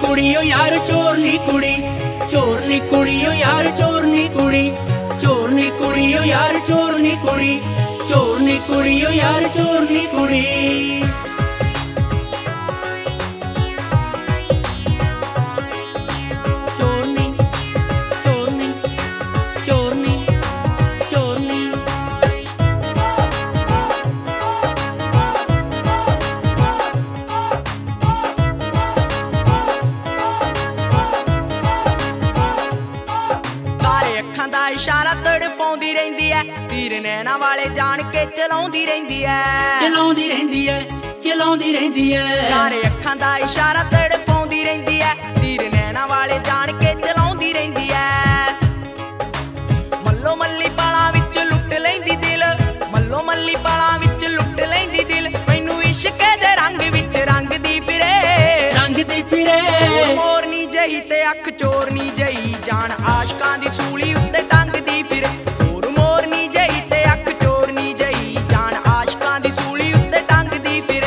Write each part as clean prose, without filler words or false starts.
कुड़ी ओ यार चोरनी कुड़ी, चोरनी कुड़ी ओ यार चोरनी कुड़ी, चोरनी कुड़ी ओ यार चोरनी कुड़ी, चोरनी कुड़ी ओ यार चोरनी कुड़ी। ਅੱਖਾਂ ਦਾ ਇਸ਼ਾਰਾ ਤੜਪਾਉਂਦੀ ਰਹਿੰਦੀ ਐ, ਤੀਰ ਨੈਣਾ ਵਾਲੇ ਜਾਣ ਕੇ ਚਲਾਉਂਦੀ ਰਹਿੰਦੀ ਐ, ਚਲਾਉਂਦੀ ਰਹਿੰਦੀ ਐ, ਚਲਾਉਂਦੀ ਰਹਿੰਦੀ ਐ। ਸਾਰੇ ਅੱਖਾਂ ਦਾ ਇਸ਼ਾਰਾ ਤੜਪਾਉਂਦੀ ਰਹਿੰਦੀ ਐ, ਤੀਰ ਨੈਣਾ ਵਾਲੇ ਜਾਣ ਕੇ ਚਲਾਉਂਦੀ ਰਹਿੰਦੀ ਐ। ਮੱਲੋ ਮੱਲੀ ਪਾਲਾਂ ਵਿੱਚ ਲੁੱਟ ਲੈਂਦੀ ਦਿਲ, ਮੱਲੋ ਮੱਲੀ ਪਾਲਾਂ ਵਿੱਚ ਲੁੱਟ ਲੈਂਦੀ ਦਿਲ, ਮੈਨੂੰ ਇਸ਼ਕ ਦੇ ਰੰਗ ਵਿੱਚ ਰੰਗਦੀ ਫਿਰੇ, ਰੰਗਦੀ ਫਿਰੇ। ਮੋਰਨੀ ਜਹੀ ਤੇ ਅੱਖ ਚੋਰਨੀ ਜਹੀ, ਜਾਨ ਆਸ਼ਕਾਂ ਦੀ ਸੂਲੀ ਉੱਤੇ ਟੰਗਦੀ ਫਿਰੇ। ਹੋਰ ਮੋਰਨੀ ਜਹੀ ਤੇ ਅੱਖ ਚੋਰਨੀ ਜਹੀ, ਜਾਨ ਆਸ਼ਕਾਂ ਦੀ ਸੂਲੀ ਉੱਤੇ ਟੰਗਦੀ ਫਿਰੇ।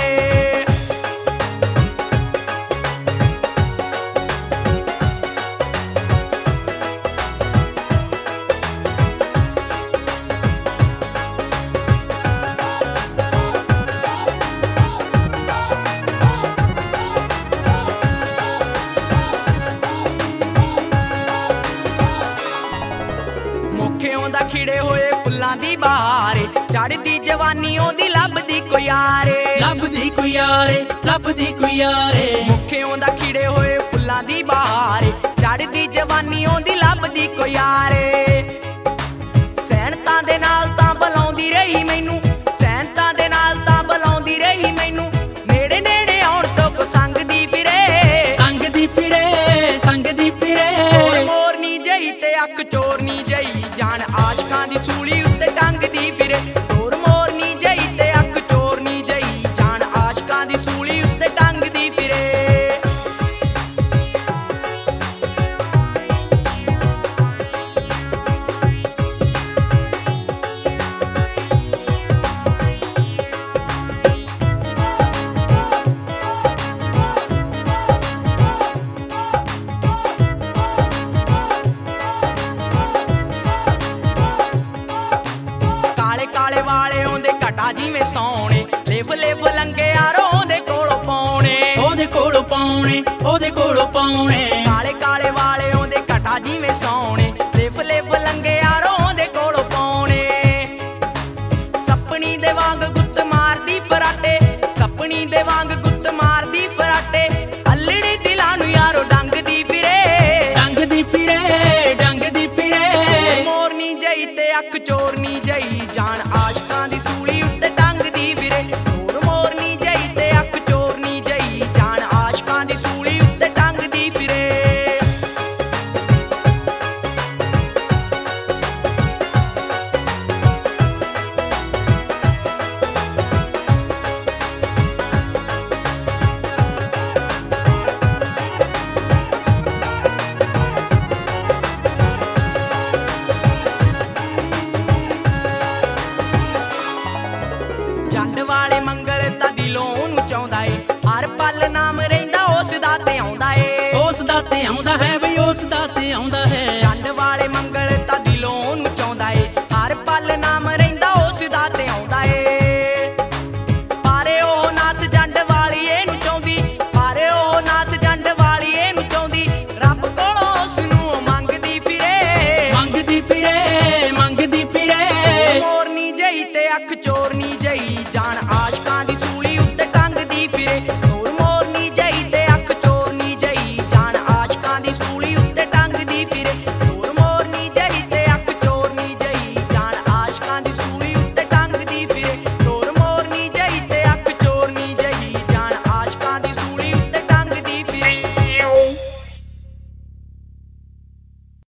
ਦਾ ਖਿੜੇ ਹੋਏ ਫੁੱਲਾਂ ਦੀ ਬਹਾਰ, ਚੜ੍ਹਦੀ ਜਵਾਨੀ ਉਹਦੀ ਲੱਭਦੀ ਕੋਈ ਯਾਰੇ, ਲੱਭਦੀ ਕੋਈ ਯਾਰੇ, ਲੱਭਦੀ ਕੋਈ ਯਾਰੇ। ਮੁੱਖਿਓਂ ਦਾ ਖਿੜੇ ਹੋਏ ਫੁੱਲਾਂ ਦੀ ਬਹਾਰ, ਚੜ੍ਹਦੀ ਜਵਾਨੀ ਉਹਦੀ ਲੱਭਦੀ ਕੋਈ ਯਾਰੇ। ਸੈਨਤਾਂ ਦੇ ਨਾਲ ਤਾਂ ਬੁਲਾਉਂਦੀ ਰਹੀ ਮੈਨੂੰ, ਸੈਨਤਾਂ ਦੇ ਨਾਲ ਤਾਂ ਬੁਲਾਉਂਦੀ ਰਹੀ ਮੈਨੂੰ, ਨੇੜੇ ਨੇੜੇ ਆਉਣ ਤੋਂ ਕੋ ਸੰਗਦੀ ਫਿਰੇ, ਸੰਗਦੀ ਫਿਰੇ, ਸੰਗਦੀ ਫਿਰੇ। ਮੋਰਨੀ ਜਹੀ ਤੇ ਅੱਖ ਚੋਰਨੀ ਜਹੀ, ਜਾਨ ਆਸ਼ਕਾਂ ਦੀ ਸੂਲੀ ਉੱਤੇ ਟੰਗਦੀ ਫਿਰੇ। ਹੋਰ ਮੋਰਨੀ ਜਹੀ ਤੇ ਅੱਖ ਚੋਰਨੀ ਜਹੀ, ਜਾਨ ਆਸ਼ਕਾਂ ਦੀ ਸੂਲੀ ਉੱਤੇ ਟੰਗਦੀ ਫਿਰੇ। ਕਾਲੇ ਵਾਲੇ ਆਉਂਦੇ ਘਟਾ ਜਿਵੇਂ ਸੌਣੇ, ਲਿਵ ਲਿਵ ਲੰਗੇ ਯਾਰੋ ਉਹਦੇ ਕੋਲੋਂ ਪਾਉਣੇ, ਉਹਦੇ ਕੋਲੋਂ ਪਾਉਣੇ, ਉਹਦੇ ਕੋਲੋਂ ਪਾਉਣੇ। ਕਾਲੇ ਵਾਲੇ ਆਉਂਦੇ ਘਟਾ ਜਿਵੇਂ ਸੌਣੇ,